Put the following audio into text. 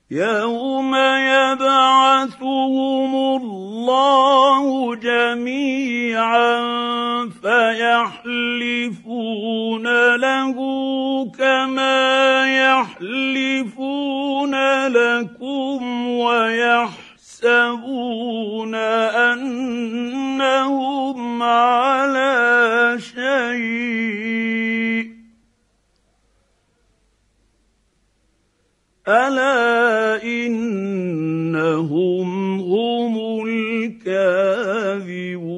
يوم يبعثهم الله جميعا فيحلفون له كما يحلفون لكم ويحسبون أنهم على شيء ألا إنهم هم الكاذبون.